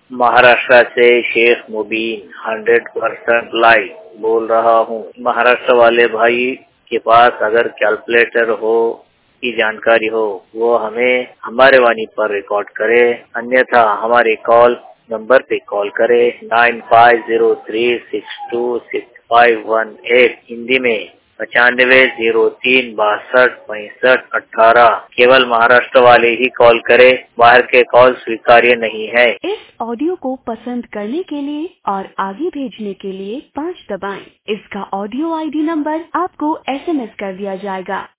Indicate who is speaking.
Speaker 1: महाराष्ट्र से शेख मुबीन 100% लाइव बोल रहा हूँ। महाराष्ट्र वाले भाई के पास अगर कैलकुलेटर हो की जानकारी हो वो हमें हमारे वाणी पर रिकॉर्ड करे, अन्यथा हमारे कॉल नंबर पे कॉल करे 9503626518 हिंदी में 9503626518। केवल महाराष्ट्र वाले ही कॉल करे, बाहर के कॉल स्वीकार्य नहीं है।
Speaker 2: इस ऑडियो को पसंद करने के लिए और आगे भेजने के लिए 5 दबाएं। इसका ऑडियो आईडी नंबर आपको SMS कर दिया जाएगा।